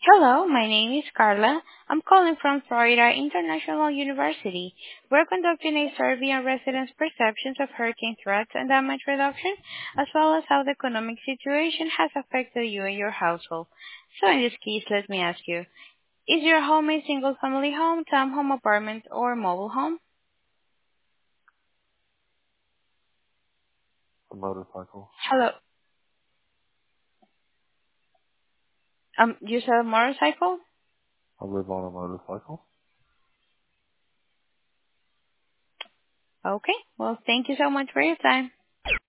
Hello, my name is Carla. I'm calling from Florida International University. We're conducting a survey on residents' perceptions of hurricane threats and damage reduction, as well as how the economic situation has affected you and your household. So in this case, let me ask you, is your home a single-family home, townhome apartment, or mobile home? A motorcycle. Hello. You said a motorcycle? I live on a motorcycle. Okay. Well, thank you so much for your time.